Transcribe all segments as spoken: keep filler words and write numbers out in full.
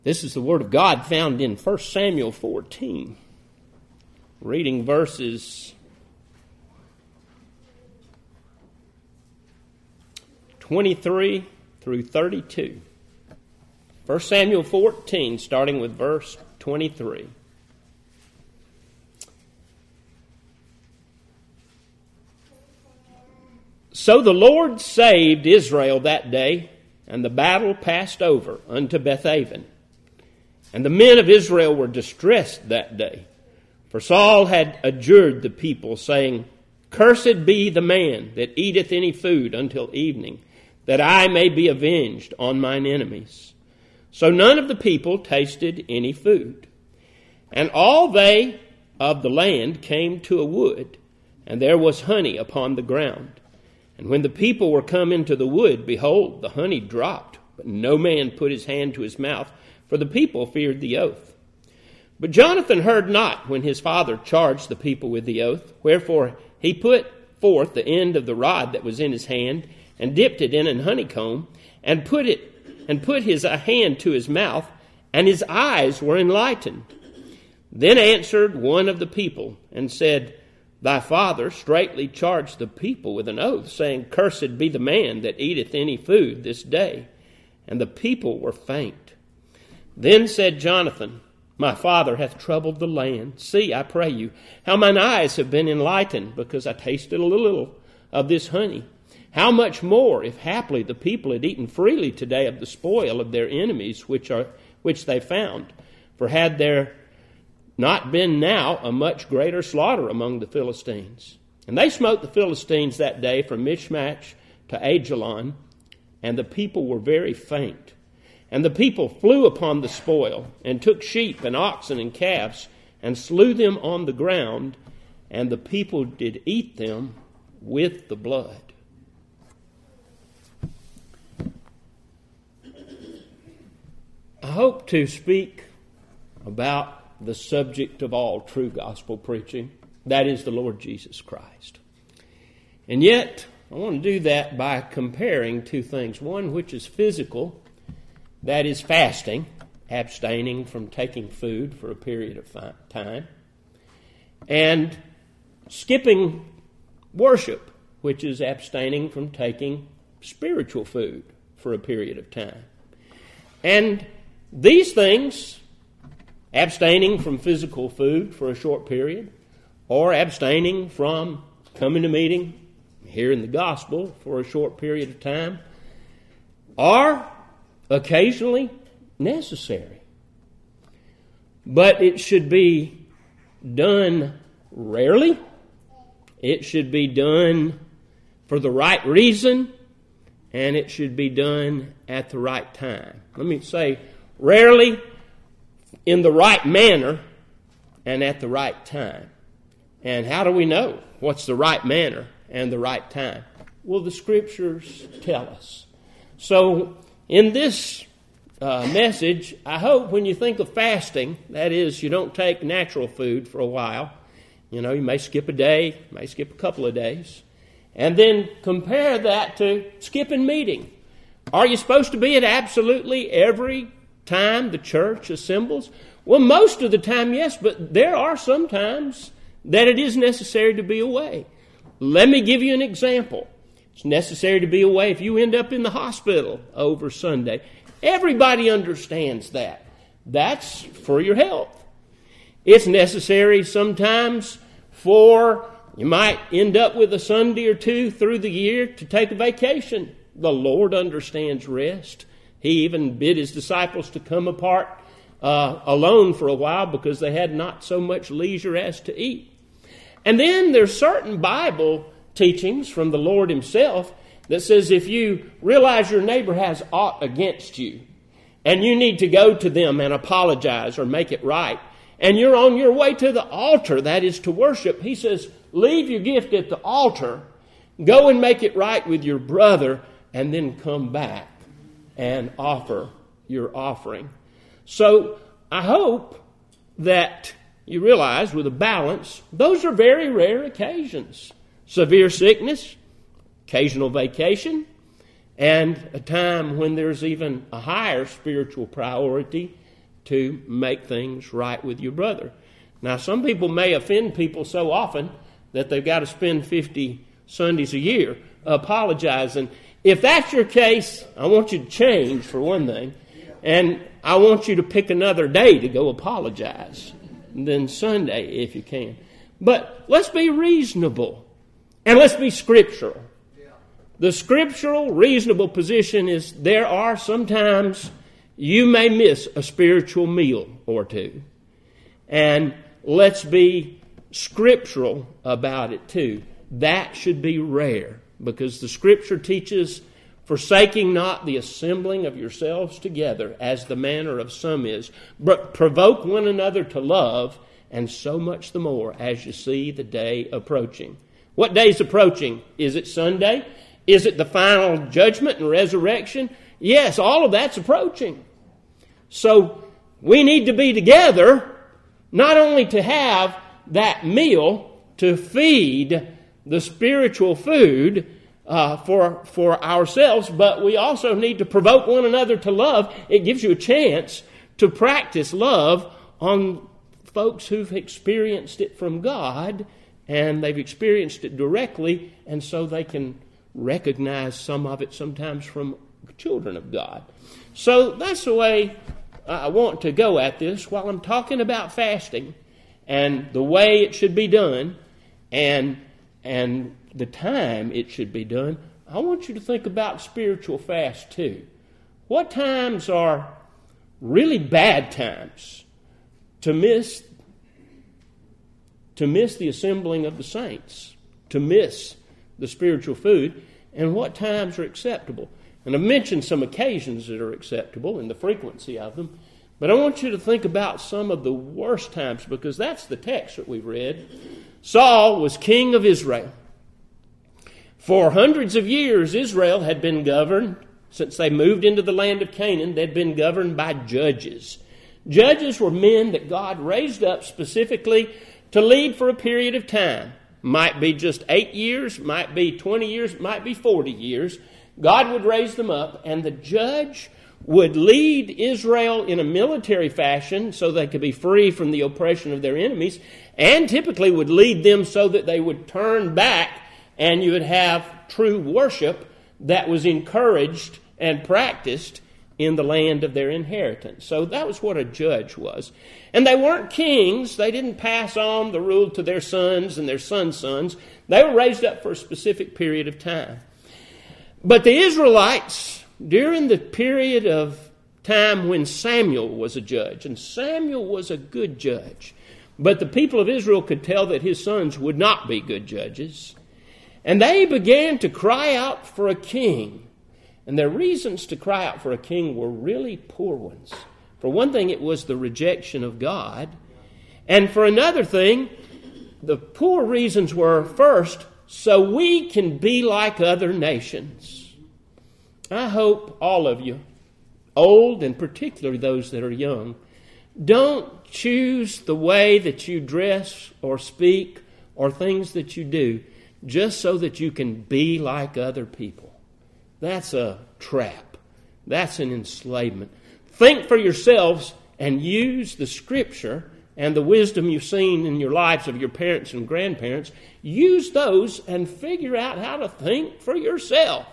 This is the Word of God found in First Samuel fourteen, reading verses twenty-three through thirty-two. First Samuel fourteen, starting with verse twenty-three. So the Lord saved Israel that day, and the battle passed over unto Bethaven. And the men of Israel were distressed that day, for Saul had adjured the people, saying, Cursed be the man that eateth any food until evening, that I may be avenged on mine enemies. So none of the people tasted any food. And all they of the land came to a wood, and there was honey upon the ground. And when the people were come into the wood, behold, the honey dropped, but no man put his hand to his mouth, for the people feared the oath. But Jonathan heard not when his father charged the people with the oath, wherefore he put forth the end of the rod that was in his hand, and dipped it in an honeycomb, and put it and put his hand to his mouth, and his eyes were enlightened. Then answered one of the people, and said, Thy father straitly charged the people with an oath, saying, Cursed be the man that eateth any food this day. And the people were faint. Then said Jonathan, My father hath troubled the land. See, I pray you, how mine eyes have been enlightened, because I tasted a little of this honey. How much more, if haply the people had eaten freely today of the spoil of their enemies, which are which they found? For had there not been now a much greater slaughter among the Philistines? And they smote the Philistines that day from Michmash to Aijalon, and the people were very faint. And the people flew upon the spoil, and took sheep and oxen and calves, and slew them on the ground, and the people did eat them with the blood. I hope to speak about the subject of all true gospel preaching, that is the Lord Jesus Christ. And yet, I want to do that by comparing two things. One which is physical, that is fasting, abstaining from taking food for a period of time, and skipping worship, which is abstaining from taking spiritual food for a period of time. And these things, abstaining from physical food for a short period, or abstaining from coming to meeting, hearing the gospel for a short period of time, are occasionally necessary. But it should be done rarely. It should be done for the right reason, and it should be done at the right time. Let me say, rarely, in the right manner, and at the right time. And how do we know what's the right manner and the right time? Well, the Scriptures tell us. So, in this uh, message, I hope when you think of fasting, that is, you don't take natural food for a while. You know, you may skip a day, may skip a couple of days. And then compare that to skipping meeting. Are you supposed to be at absolutely every time the church assembles? Well, most of the time, yes, but there are some times that it is necessary to be away. Let me give you an example. It's necessary to be away if you end up in the hospital over Sunday. Everybody understands that. That's for your health. It's necessary sometimes for, you might end up with a Sunday or two through the year to take a vacation. The Lord understands rest. He even bid his disciples to come apart uh, alone for a while because they had not so much leisure as to eat. And then there's certain Bible teachings from the Lord himself that says if you realize your neighbor has aught against you and you need to go to them and apologize or make it right, and you're on your way to the altar, that is to worship, he says, leave your gift at the altar, go and make it right with your brother, and then come back and offer your offering. So I hope that you realize with a balance, those are very rare occasions. Severe sickness, occasional vacation, and a time when there's even a higher spiritual priority to make things right with your brother. Now, some people may offend people so often that they've got to spend fifty Sundays a year apologizing. If that's your case, I want you to change, for one thing, and I want you to pick another day to go apologize than Sunday, if you can. But let's be reasonable, and let's be scriptural. The scriptural, reasonable position is there are sometimes you may miss a spiritual meal or two. And let's be scriptural about it too. That should be rare, because the Scripture teaches, forsaking not the assembling of yourselves together, as the manner of some is, but provoke one another to love, and so much the more as you see the day approaching. What day is approaching? Is it Sunday? Is it the final judgment and resurrection? Yes, all of that's approaching. So we need to be together, not only to have that meal to feed the spiritual food uh, for, for ourselves, but we also need to provoke one another to love. It gives you a chance to practice love on folks who've experienced it from God, and they've experienced it directly, and so they can recognize some of it sometimes from children of God. So that's the way I want to go at this while I'm talking about fasting and the way it should be done and and the time it should be done. I want you to think about spiritual fast too. What times are really bad times to miss to miss the assembling of the saints, to miss the spiritual food, and what times are acceptable? And I've mentioned some occasions that are acceptable and the frequency of them, but I want you to think about some of the worst times, because that's the text that we read. Saul was king of Israel. For hundreds of years, Israel had been governed, since they moved into the land of Canaan, they'd been governed by judges. Judges were men that God raised up specifically to lead for a period of time. Might be just eight years, might be twenty years, might be forty years. God would raise them up, and the judge would lead Israel in a military fashion so they could be free from the oppression of their enemies, and typically would lead them so that they would turn back and you would have true worship that was encouraged and practiced in the land of their inheritance. So that was what a judge was. And they weren't kings. They didn't pass on the rule to their sons and their sons' sons. They were raised up for a specific period of time. But the Israelites, during the period of time when Samuel was a judge, and Samuel was a good judge, but the people of Israel could tell that his sons would not be good judges, and they began to cry out for a king. And their reasons to cry out for a king were really poor ones. For one thing, it was the rejection of God. And for another thing, the poor reasons were, first, so we can be like other nations. I hope all of you, old and particularly those that are young, don't choose the way that you dress or speak or things that you do just so that you can be like other people. That's a trap. That's an enslavement. Think for yourselves and use the Scripture and the wisdom you've seen in your lives of your parents and grandparents. Use those and figure out how to think for yourself.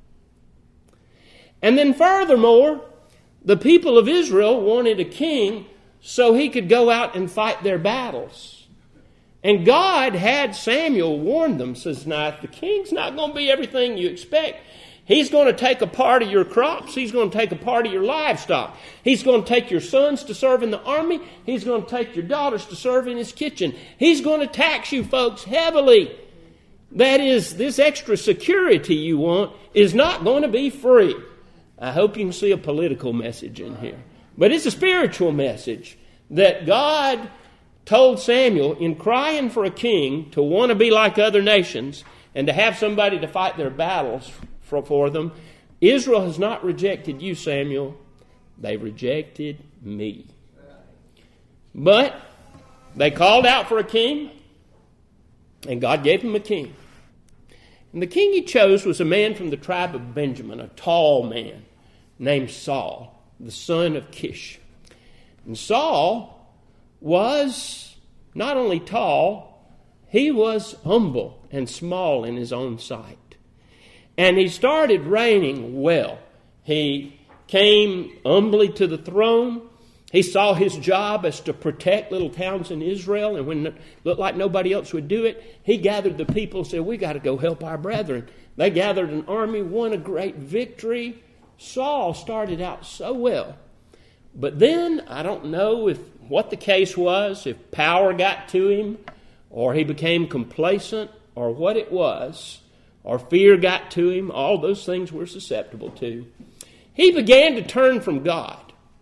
And then furthermore, the people of Israel wanted a king so he could go out and fight their battles. And God had Samuel warn them, says, now, the king's not going to be everything you expect. He's going to take a part of your crops. He's going to take a part of your livestock. He's going to take your sons to serve in the army. He's going to take your daughters to serve in his kitchen. He's going to tax you folks heavily. That is, this extra security you want is not going to be free. I hope you can see a political message in here. But it's a spiritual message that God told Samuel in crying for a king to want to be like other nations and to have somebody to fight their battles for, for them. Israel has not rejected you, Samuel. They rejected me. But they called out for a king, and God gave them a king. And the king he chose was a man from the tribe of Benjamin, a tall man named Saul, the son of Kish. And Saul was not only tall, he was humble and small in his own sight. And he started reigning well. He came humbly to the throne. He saw his job as to protect little towns in Israel, and when it looked like nobody else would do it, he gathered the people and said, we got to go help our brethren. They gathered an army, won a great victory. Saul started out so well. But then, I don't know if what the case was, if power got to him, or he became complacent, or what it was, or fear got to him. All those things we're susceptible to. He began to turn from God.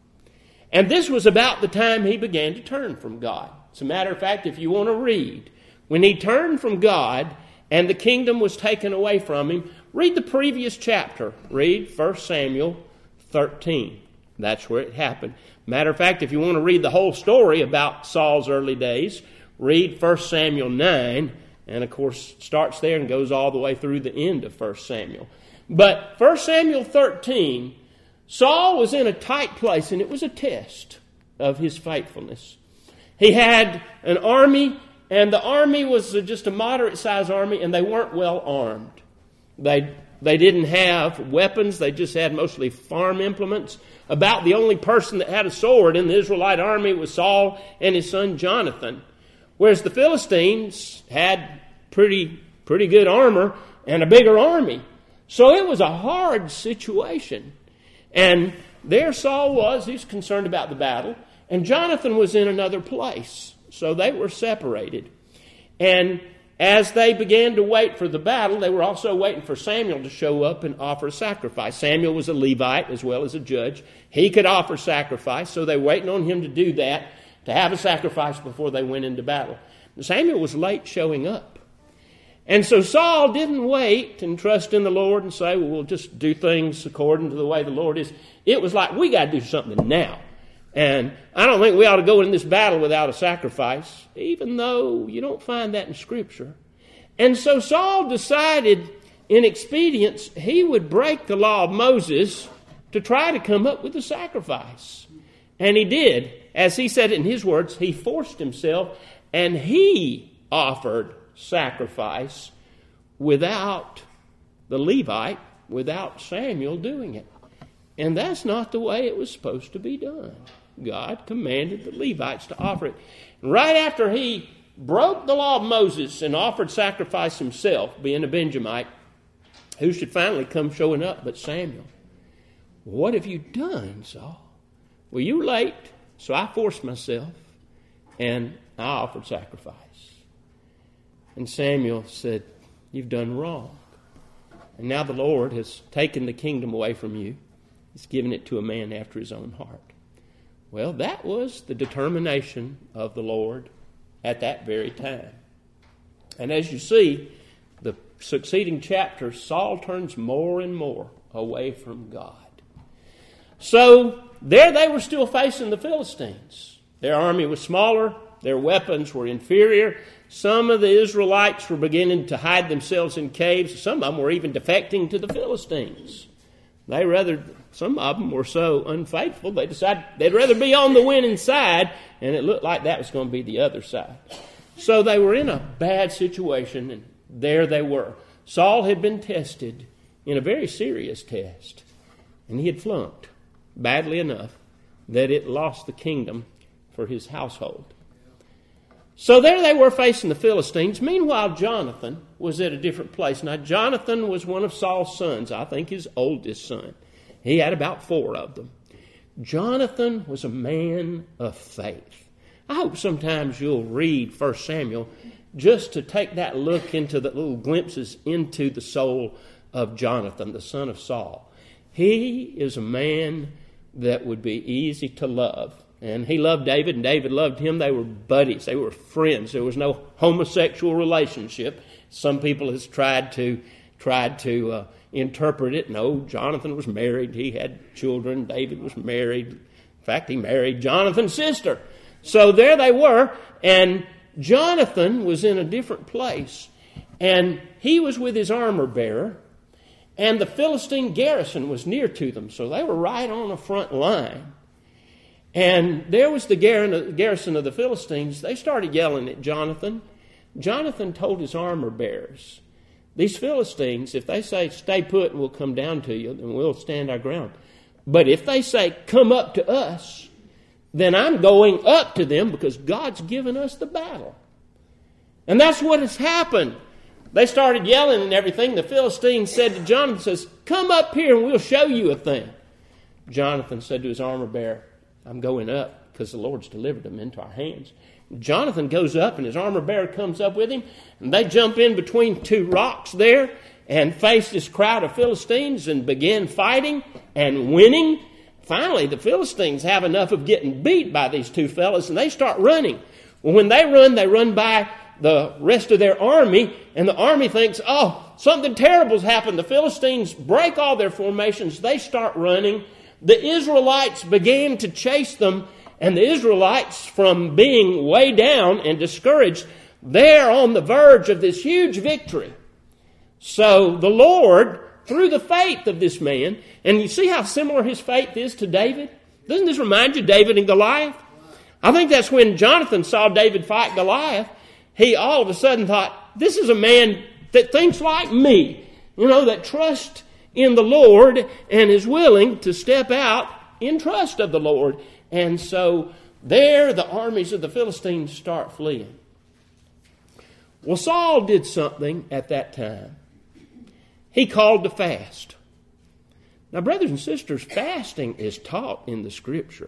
And this was about the time he began to turn from God. As a matter of fact, if you want to read, when he turned from God and the kingdom was taken away from him, read the previous chapter. Read First Samuel thirteen. That's where it happened. Matter of fact, if you want to read the whole story about Saul's early days, read First Samuel nine, and of course starts there and goes all the way through the end of First Samuel. But First Samuel thirteen, Saul was in a tight place, and it was a test of his faithfulness. He had an army, and the army was just a moderate-sized army, and they weren't well armed. They they didn't have weapons. They just had mostly farm implements. About the only person that had a sword in the Israelite army was Saul and his son Jonathan, whereas the Philistines had pretty pretty good armor and a bigger army. So it was a hard situation. And there Saul was, he's concerned about the battle, and Jonathan was in another place. So they were separated. And as they began to wait for the battle, they were also waiting for Samuel to show up and offer a sacrifice. Samuel was a Levite as well as a judge. He could offer sacrifice, so they were waiting on him to do that, to have a sacrifice before they went into battle. Samuel was late showing up. And so Saul didn't wait and trust in the Lord and say, well, we'll just do things according to the way the Lord is. It was like, we got to do something now. And I don't think we ought to go in this battle without a sacrifice, even though you don't find that in Scripture. And so Saul decided in expedience he would break the law of Moses to try to come up with a sacrifice. And he did. As he said in his words, he forced himself and he offered sacrifice without the Levite, without Samuel doing it. And that's not the way it was supposed to be done. God commanded the Levites to offer it. And right after he broke the law of Moses and offered sacrifice himself, being a Benjamite, who should finally come showing up but Samuel? What have you done, Saul? Well, you were late, so I forced myself, and I offered sacrifice. And Samuel said, you've done wrong. And now the Lord has taken the kingdom away from you. He's given it to a man after his own heart. Well, that was the determination of the Lord at that very time. And as you see, the succeeding chapters, Saul turns more and more away from God. So there they were still facing the Philistines. Their army was smaller. Their weapons were inferior. Some of the Israelites were beginning to hide themselves in caves. Some of them were even defecting to the Philistines. They rather, some of them were so unfaithful, they decided they'd rather be on the winning side, and it looked like that was going to be the other side. So they were in a bad situation, and there they were. Saul had been tested in a very serious test, and he had flunked badly enough that it lost the kingdom for his household. So there they were facing the Philistines. Meanwhile, Jonathan was at a different place. Now, Jonathan was one of Saul's sons, I think his oldest son. He had about four of them. Jonathan was a man of faith. I hope sometimes you'll read First Samuel just to take that look into the little glimpses into the soul of Jonathan, the son of Saul. He is a man that would be easy to love. And he loved David, and David loved him. They were buddies. They were friends. There was no homosexual relationship. Some people has tried to tried to uh, interpret it. No, Jonathan was married. He had children. David was married. In fact, he married Jonathan's sister. So there they were, and Jonathan was in a different place. And he was with his armor bearer, and the Philistine garrison was near to them. So they were right on the front line. And there was the garrison of the Philistines. They started yelling at Jonathan. Jonathan told his armor bearers, these Philistines, if they say, stay put and we'll come down to you, then we'll stand our ground. But if they say, come up to us, then I'm going up to them because God's given us the battle. And that's what has happened. They started yelling and everything. The Philistines said to Jonathan, says, come up here and we'll show you a thing. Jonathan said to his armor bearer, I'm going up because the Lord's delivered them into our hands. Jonathan goes up and his armor bearer comes up with him. And they jump in between two rocks there and face this crowd of Philistines and begin fighting and winning. Finally, the Philistines have enough of getting beat by these two fellas and they start running. Well, when they run, they run by the rest of their army, and the army thinks, oh, something terrible's happened. The Philistines break all their formations. They start running. The Israelites began to chase them, and the Israelites, from being way down and discouraged, they're on the verge of this huge victory. So the Lord, through the faith of this man, and you see how similar his faith is to David? Doesn't this remind you of David and Goliath? I think that's when Jonathan saw David fight Goliath. He all of a sudden thought, this is a man that thinks like me, you know, that trusts in the Lord and is willing to step out in trust of the Lord. And so there the armies of the Philistines start fleeing. Well, Saul did something at that time. He called to fast. Now, brothers and sisters, fasting is taught in the Scripture.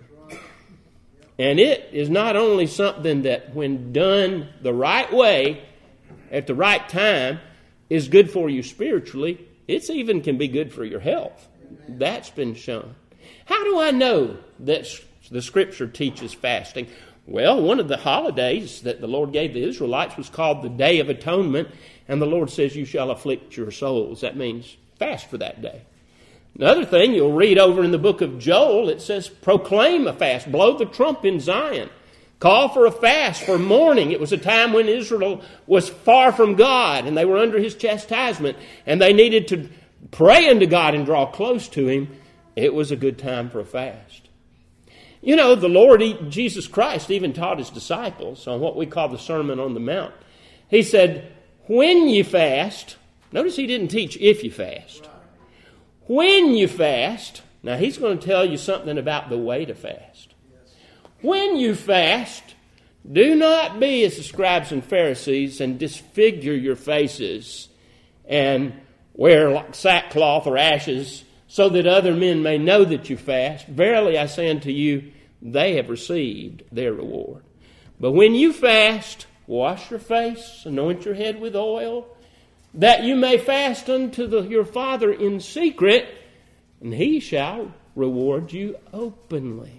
And it is not only something that, when done the right way, at the right time, is good for you spiritually. It even can be good for your health. That's been shown. How do I know that the Scripture teaches fasting? Well, one of the holidays that the Lord gave the Israelites was called the Day of Atonement. And the Lord says, you shall afflict your souls. That means fast for that day. Another thing, you'll read over in the book of Joel, it says, proclaim a fast, blow the trump in Zion, call for a fast for mourning. It was a time when Israel was far from God and they were under his chastisement and they needed to pray unto God and draw close to him. It was a good time for a fast. You know, the Lord, Jesus Christ, even taught his disciples on what we call the Sermon on the Mount. He said, when you fast, notice he didn't teach if you fast. When you fast, now he's going to tell you something about the way to fast. When you fast, do not be as the scribes and Pharisees and disfigure your faces and wear like sackcloth or ashes so that other men may know that you fast. Verily I say unto you, they have received their reward. But when you fast, wash your face, anoint your head with oil, that you may fast unto the, your Father in secret, and he shall reward you openly.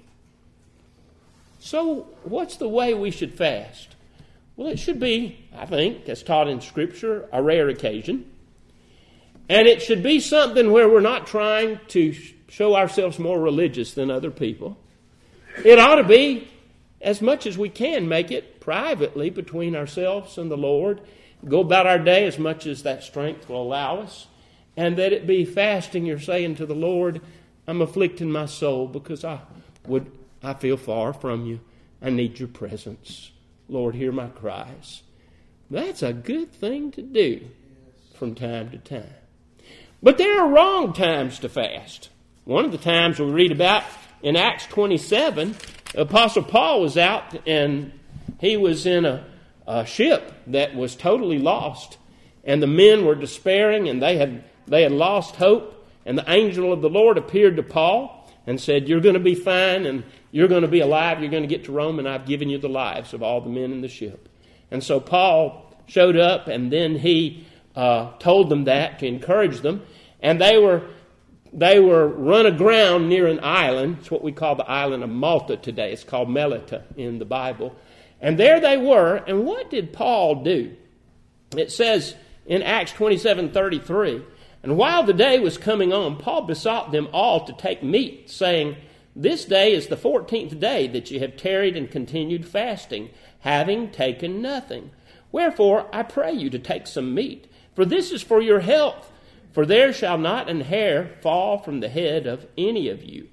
So, what's the way we should fast? Well, it should be, I think, as taught in Scripture, a rare occasion. And it should be something where we're not trying to show ourselves more religious than other people. It ought to be, as much as we can, make it privately between ourselves and the Lord. Go about our day as much as that strength will allow us. And that it be fasting, you're saying to the Lord, I'm afflicting my soul because I would I feel far from you. I need your presence. Lord, hear my cries. That's a good thing to do from time to time. But there are wrong times to fast. One of the times we read about in Acts twenty-seven, Apostle Paul was out and he was in a, a ship that was totally lost. And the men were despairing and they had, they had lost hope. And the angel of the Lord appeared to Paul and said, you're going to be fine and you're going to be alive. You're going to get to Rome and I've given you the lives of all the men in the ship. And so Paul showed up and then he uh, told them that to encourage them. And they were they were run aground near an island. It's what we call the island of Malta today. It's called Melita in the Bible. And there they were. And what did Paul do? It says in Acts twenty-seven thirty-three, and while the day was coming on, Paul besought them all to take meat, saying, this day is the fourteenth day that ye have tarried and continued fasting, having taken nothing. Wherefore I pray you to take some meat, for this is for your health. For there shall not an hair fall from the head of any of you.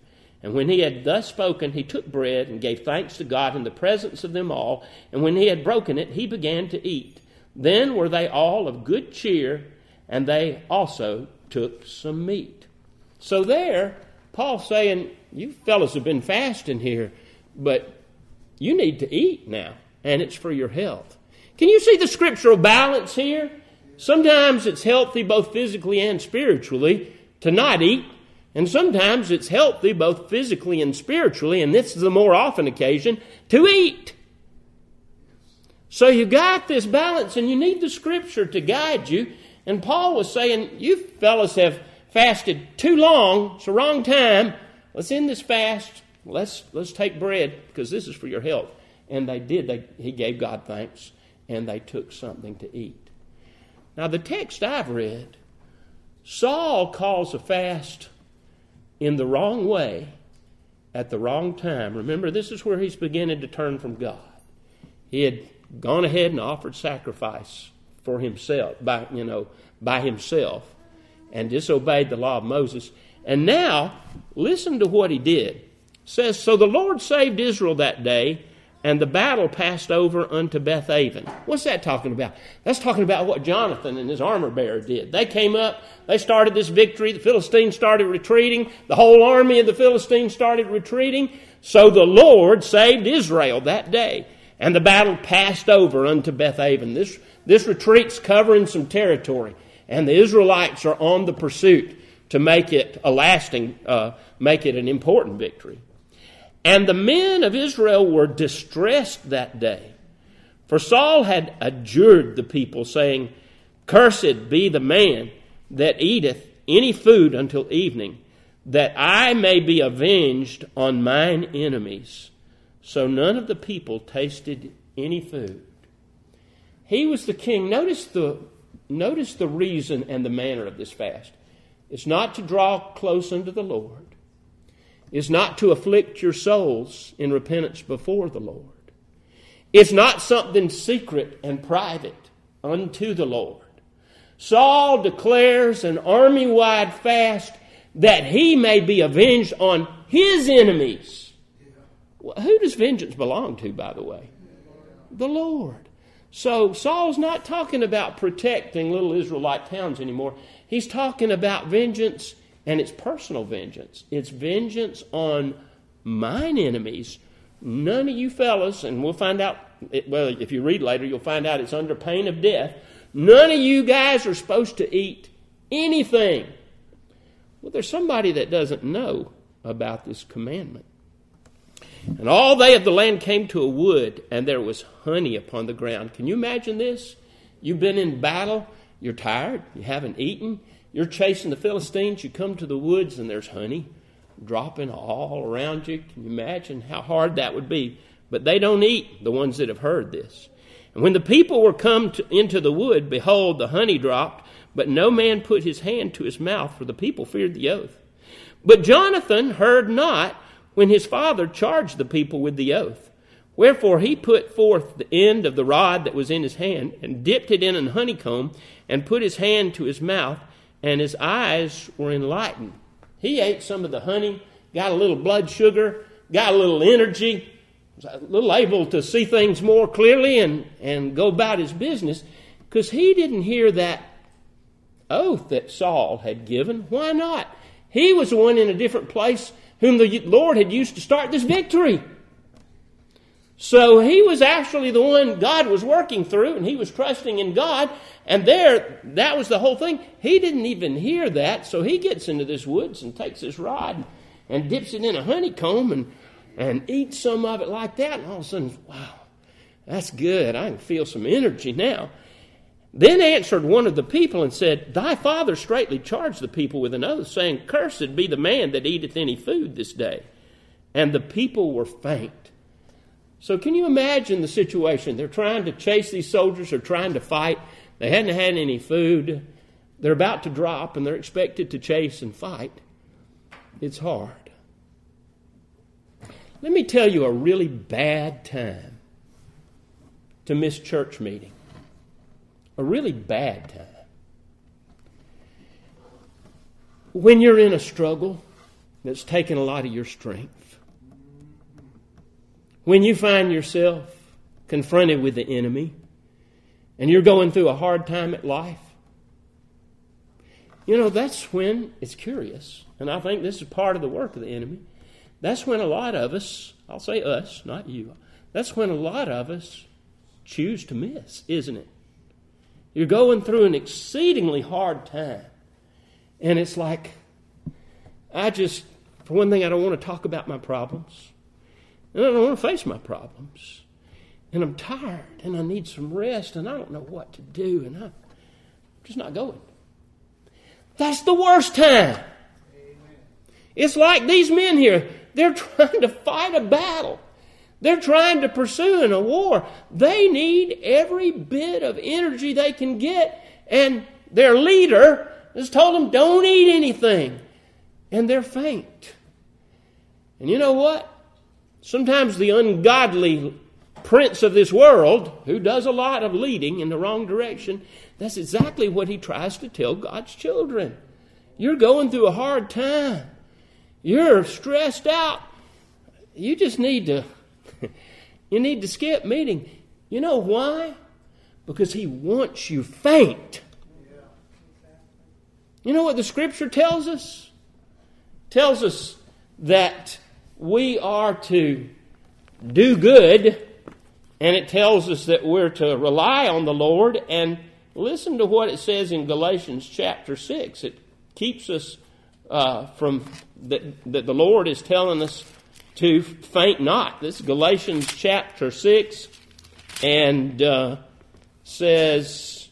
And when he had thus spoken, he took bread and gave thanks to God in the presence of them all. And when he had broken it, he began to eat. Then were they all of good cheer, and they also took some meat. So there, Paul's saying, you fellas have been fasting here, but you need to eat now, and it's for your health. Can you see the scriptural balance here? Sometimes it's healthy both physically and spiritually to not eat. And sometimes it's healthy both physically and spiritually, and this is the more often occasion, to eat. So you got this balance, and you need the Scripture to guide you. And Paul was saying, you fellas have fasted too long. It's the wrong time. Let's end this fast. Let's let's take bread, because this is for your health. And they did. They, he gave God thanks, and they took something to eat. Now, the text I've read, Saul calls a fast in the wrong way at the wrong time. Remember, this is where he's beginning to turn from God. He had gone ahead and offered sacrifice for himself, by you know, by himself, and disobeyed the law of Moses. And now, listen to what he did. It says, so the Lord saved Israel that day, and the battle passed over unto Bethaven. What's that talking about? That's talking about what Jonathan and his armor bearer did. They came up, they started this victory, the Philistines started retreating, the whole army of the Philistines started retreating. So the Lord saved Israel that day, and the battle passed over unto Bethaven. This, this retreat's covering some territory, and the Israelites are on the pursuit to make it a lasting, uh, make it an important victory. And the men of Israel were distressed that day, for Saul had adjured the people, saying, cursed be the man that eateth any food until evening, that I may be avenged on mine enemies. So none of the people tasted any food. He was the king. Notice the, notice the reason and the manner of this fast. It's not to draw close unto the Lord. Is not to afflict your souls in repentance before the Lord. It's not something secret and private unto the Lord. Saul declares an army-wide fast that he may be avenged on his enemies. Who does vengeance belong to, by the way? The Lord. So Saul's not talking about protecting little Israelite towns anymore. He's talking about vengeance. And it's personal vengeance. It's vengeance on mine enemies. None of you fellas, and we'll find out, well, if you read later, you'll find out it's under pain of death. None of you guys are supposed to eat anything. Well, there's somebody that doesn't know about this commandment. And all they of the land came to a wood, and there was honey upon the ground. Can you imagine this? You've been in battle. You're tired. You haven't eaten. You're chasing the Philistines, you come to the woods and there's honey dropping all around you. Can you imagine how hard that would be? But they don't eat, the ones that have heard this. And when the people were come to, into the wood, behold, the honey dropped, but no man put his hand to his mouth, for the people feared the oath. But Jonathan heard not when his father charged the people with the oath. Wherefore he put forth the end of the rod that was in his hand, and dipped it in an honeycomb, and put his hand to his mouth, and his eyes were enlightened. He ate some of the honey, got a little blood sugar, got a little energy, was a little able to see things more clearly and, and go about his business, because he didn't hear that oath that Saul had given. Why not? He was the one in a different place whom the Lord had used to start this victory. So he was actually the one God was working through, and he was trusting in God. And there, that was the whole thing. He didn't even hear that, so he gets into this woods and takes his rod and dips it in a honeycomb and, and eats some of it like that. And all of a sudden, wow, that's good. I can feel some energy now. Then answered one of the people and said, thy father straitly charged the people with an oath, saying, cursed be the man that eateth any food this day. And the people were faint. So can you imagine the situation? They're trying to chase these soldiers. They're trying to fight. They hadn't had any food. They're about to drop, and they're expected to chase and fight. It's hard. Let me tell you a really bad time to miss church meeting. A really bad time. When you're in a struggle, that's taken a lot of your strength. When you find yourself confronted with the enemy and you're going through a hard time at life, you know, that's when it's curious. And I think this is part of the work of the enemy. That's when a lot of us, I'll say us, not you, that's when a lot of us choose to miss, isn't it? You're going through an exceedingly hard time. And it's like, I just, for one thing, I don't want to talk about my problems. And I don't want to face my problems. And I'm tired and I need some rest and I don't know what to do and I'm just not going. That's the worst time. Amen. It's like these men here, they're trying to fight a battle. They're trying to pursue in a war. They need every bit of energy they can get. And their leader has told them, don't eat anything. And they're faint. And you know what? Sometimes the ungodly prince of this world, who does a lot of leading in the wrong direction, that's exactly what he tries to tell God's children. You're going through a hard time. You're stressed out. You just need to, you need to skip meeting. You know why? Because he wants you faint. You know what the Scripture tells us? It tells us that we are to do good, and it tells us that we're to rely on the Lord. And listen to what it says in Galatians chapter six. It keeps us uh, from, that, that the Lord is telling us to faint not. This is Galatians chapter six, and uh, says,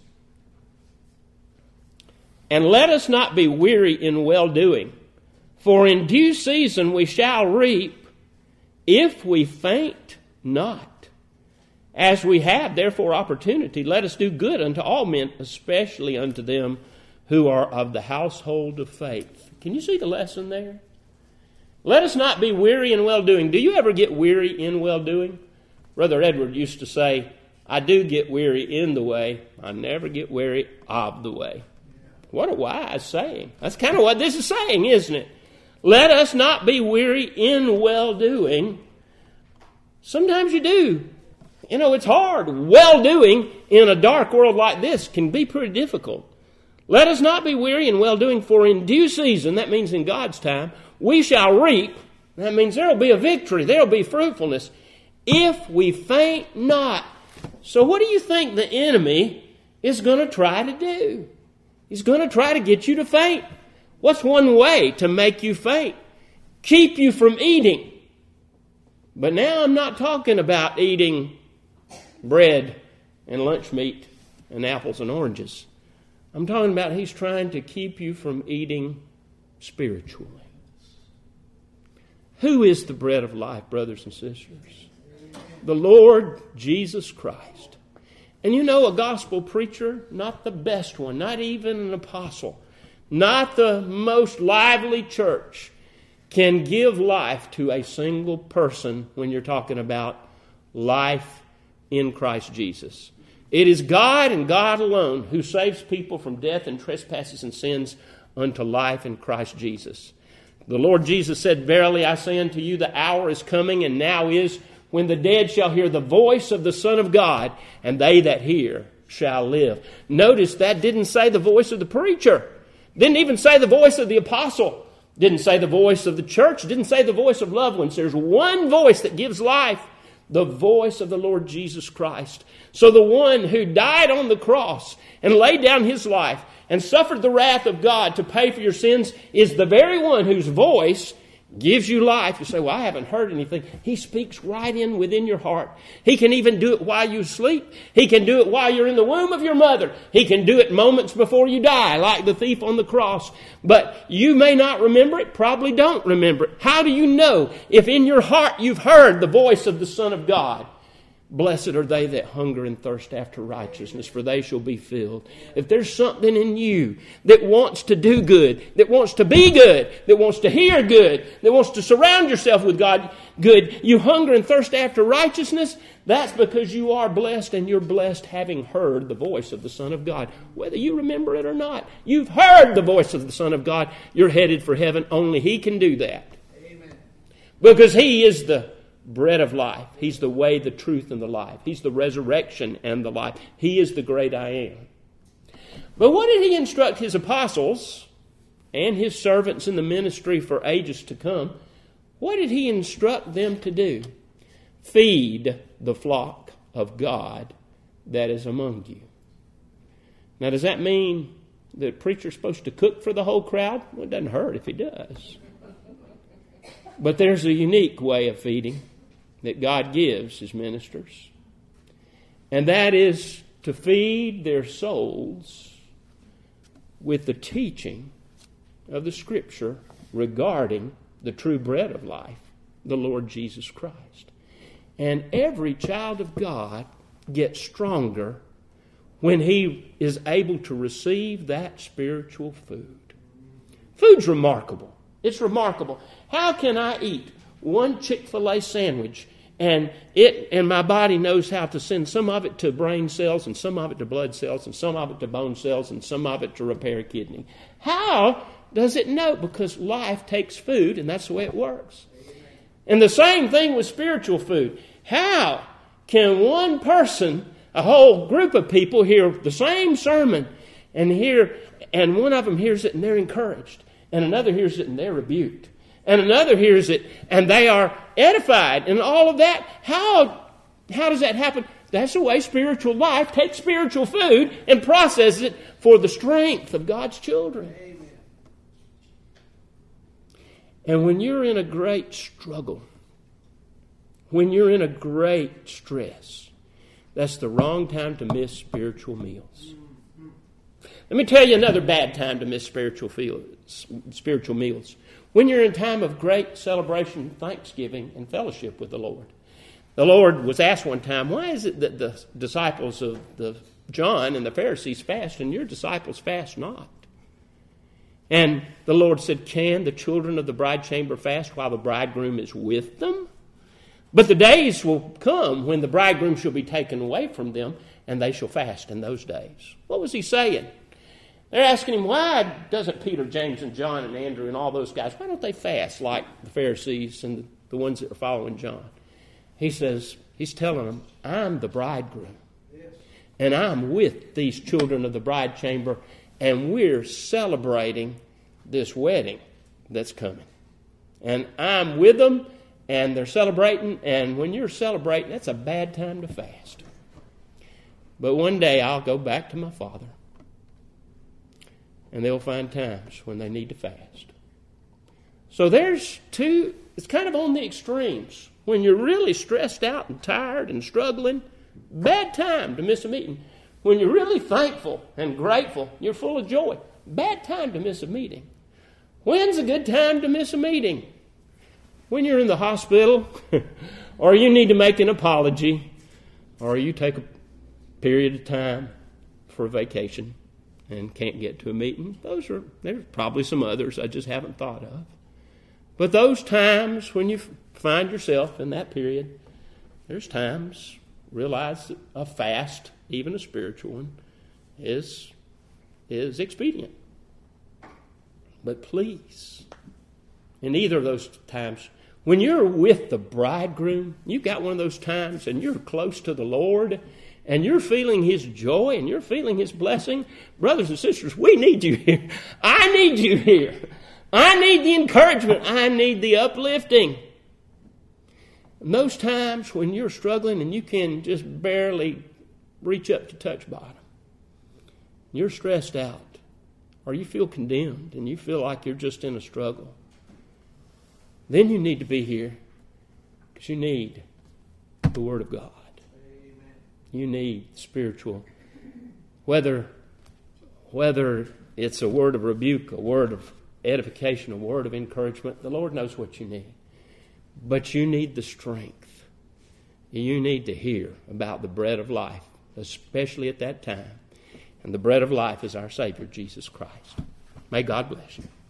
and let us not be weary in well-doing, for in due season we shall reap, if we faint not. As we have therefore opportunity, let us do good unto all men, especially unto them who are of the household of faith. Can you see the lesson there? Let us not be weary in well-doing. Do you ever get weary in well-doing? Brother Edward used to say, I do get weary in the way. I never get weary of the way. What a wise saying. That's kind of what this is saying, isn't it? Let us not be weary in well-doing. Sometimes you do. You know, it's hard. Well-doing in a dark world like this can be pretty difficult. Let us not be weary in well-doing, for in due season, that means in God's time, we shall reap. That means there will be a victory. There will be fruitfulness if we faint not. So what do you think the enemy is going to try to do? He's going to try to get you to faint. What's one way to make you faint? Keep you from eating. But now I'm not talking about eating bread and lunch meat and apples and oranges. I'm talking about he's trying to keep you from eating spiritually. Who is the bread of life, brothers and sisters? The Lord Jesus Christ. And you know, a gospel preacher, not the best one, not even an apostle, not the most lively church, can give life to a single person when you're talking about life in Christ Jesus. It is God and God alone who saves people from death and trespasses and sins unto life in Christ Jesus. The Lord Jesus said, verily I say unto you, the hour is coming, and now is, when the dead shall hear the voice of the Son of God, and they that hear shall live. Notice that didn't say the voice of the preacher. Didn't even say the voice of the apostle. Didn't say the voice of the church. Didn't say the voice of loved ones. There's one voice that gives life. The voice of the Lord Jesus Christ. So the one who died on the cross and laid down his life and suffered the wrath of God to pay for your sins is the very one whose voice gives you life. You say, well, I haven't heard anything. He speaks right in within your heart. He can even do it while you sleep. He can do it while you're in the womb of your mother. He can do it moments before you die, like the thief on the cross. But you may not remember it, probably don't remember it. How do you know if in your heart you've heard the voice of the Son of God? Blessed are they that hunger and thirst after righteousness, for they shall be filled. If there's something in you that wants to do good, that wants to be good, that wants to hear good, that wants to surround yourself with God good, you hunger and thirst after righteousness, that's because you are blessed, and you're blessed having heard the voice of the Son of God. Whether you remember it or not, you've heard the voice of the Son of God. You're headed for heaven. Only He can do that. Amen. Because He is the bread of life. He's the way, the truth, and the life. He's the resurrection and the life. He is the great I am. But what did He instruct His apostles and His servants in the ministry for ages to come? What did He instruct them to do? Feed the flock of God that is among you. Now, does that mean that the preacher's supposed to cook for the whole crowd? Well, it doesn't hurt if he does. But there's a unique way of feeding that God gives His ministers. And that is to feed their souls with the teaching of the Scripture regarding the true bread of life, the Lord Jesus Christ. And every child of God gets stronger when he is able to receive that spiritual food. Food's remarkable. It's remarkable. How can I eat one Chick-fil-A sandwich and it and my body knows how to send some of it to brain cells and some of it to blood cells and some of it to bone cells and some of it to repair a kidney? How does it know? Because life takes food, and that's the way it works. And the same thing with spiritual food. How can one person, a whole group of people, hear the same sermon and hear, and one of them hears it and they're encouraged, and another hears it and they're rebuked, and another hears it and they are edified, and all of that? How, how does that happen? That's the way spiritual life takes spiritual food and processes it for the strength of God's children. Amen. And when you're in a great struggle, when you're in a great stress, that's the wrong time to miss spiritual meals. Let me tell you another bad time to miss spiritual feels, spiritual meals. When you're in time of great celebration, thanksgiving, and fellowship with the Lord. The Lord was asked one time, why is it that the disciples of the John and the Pharisees fast and your disciples fast not? And the Lord said, can the children of the bride chamber fast while the bridegroom is with them? But the days will come when the bridegroom shall be taken away from them, and they shall fast in those days. What was He saying? They're asking Him, why doesn't Peter, James, and John, and Andrew, and all those guys, why don't they fast like the Pharisees and the, the ones that are following John? He says, He's telling them, I'm the bridegroom. Yes. And I'm with these children of the bride chamber, and we're celebrating this wedding that's coming. And I'm with them, and they're celebrating, and when you're celebrating, that's a bad time to fast. But one day I'll go back to my Father, and they'll find times when they need to fast. So there's two, it's kind of on the extremes. When you're really stressed out and tired and struggling, bad time to miss a meeting. When you're really thankful and grateful, you're full of joy, bad time to miss a meeting. When's a good time to miss a meeting? When you're in the hospital, or you need to make an apology, or you take a period of time for a vacation and can't get to a meeting. Those are, there's probably some others I just haven't thought of. But those times when you find yourself in that period, there's times, realize that a fast, even a spiritual one, is, is expedient. But please, in either of those times, when you're with the bridegroom, you've got one of those times and you're close to the Lord and you're feeling His joy and you're feeling His blessing. Brothers and sisters, we need you here. I need you here. I need the encouragement. I need the uplifting. And those times when you're struggling and you can just barely reach up to touch bottom, you're stressed out, or you feel condemned and you feel like you're just in a struggle, then you need to be here because you need the Word of God. Amen. You need spiritual, whether, whether it's a word of rebuke, a word of edification, a word of encouragement, the Lord knows what you need. But you need the strength you need to hear about the bread of life, especially at that time. And the bread of life is our Savior, Jesus Christ. May God bless you.